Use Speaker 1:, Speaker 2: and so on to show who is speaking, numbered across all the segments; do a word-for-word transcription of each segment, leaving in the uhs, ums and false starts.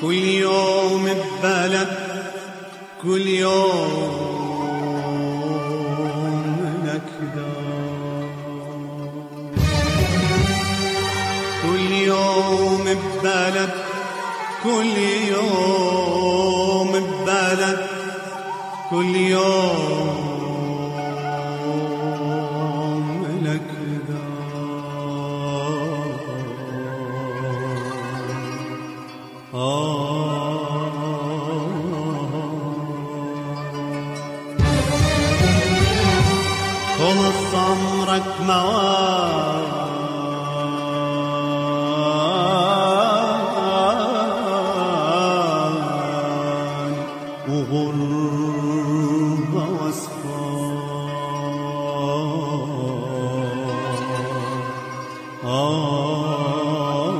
Speaker 1: كل يوم ببالك، كل يوم نكدة، كل يوم ببالك، كل يوم ببالك، كل يوم نكدة. خلص عمرك موال وغربة واسفار.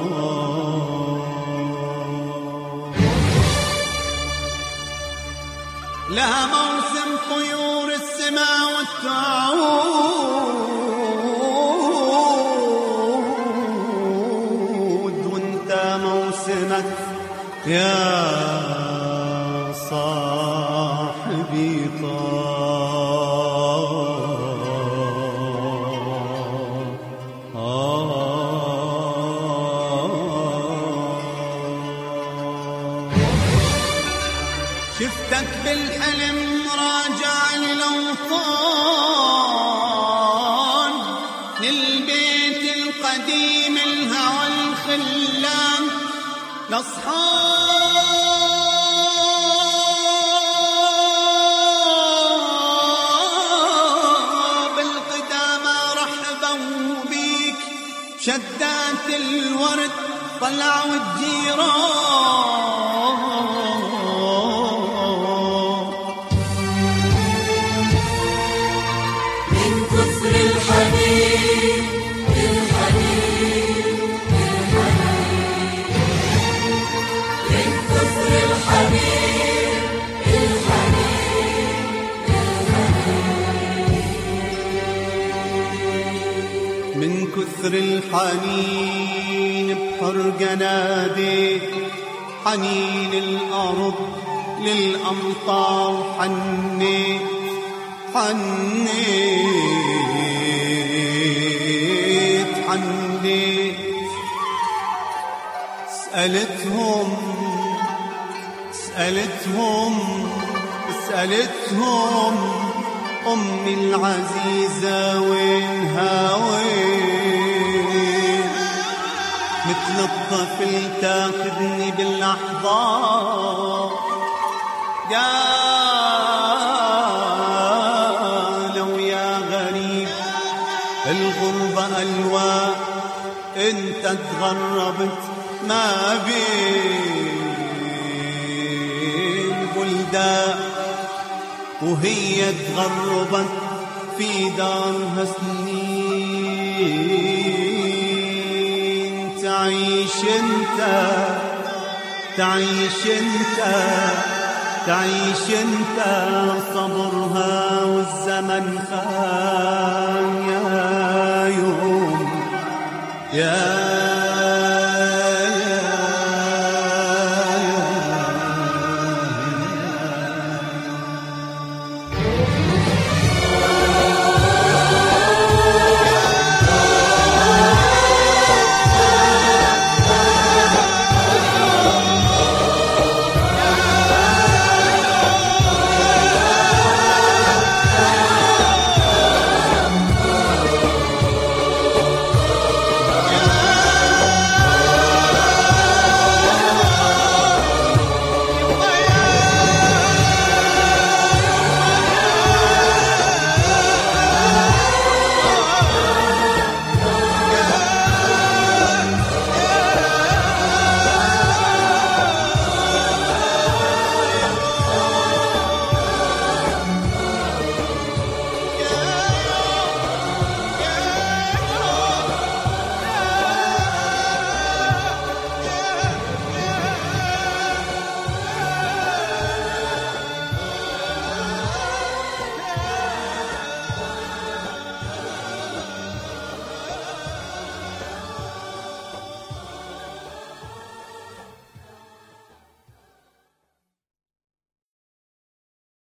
Speaker 1: لها موسم طيور السماء والتعود، وانت موسمك يا صاحبي شفتك بالحلم راجع للأوطان، للبيت القديم الهوى الخلان، لأصحاب القدامى رحبوا بيك، شدات الورد طلعوا الجيران.
Speaker 2: الحنين الحنين الحنين من كثر الحنين الحنين الحنين
Speaker 1: من كثر الحنين بحرقة ناديت، حنين الأرض للأمطار حنيت، حنيت حنيت. سألتهم سألتهم سألتهم أمي العزيزة وينها وين، مثل الطفل تاخذني بالأحضان. قالوا يا غريب الغربة ألواء، انت تغربت ما بين بلدان، وهي تغربت في دارها سنين. تعيش انت تعيش انت تعيش انت صبرها والزمن خان. يا يوم يا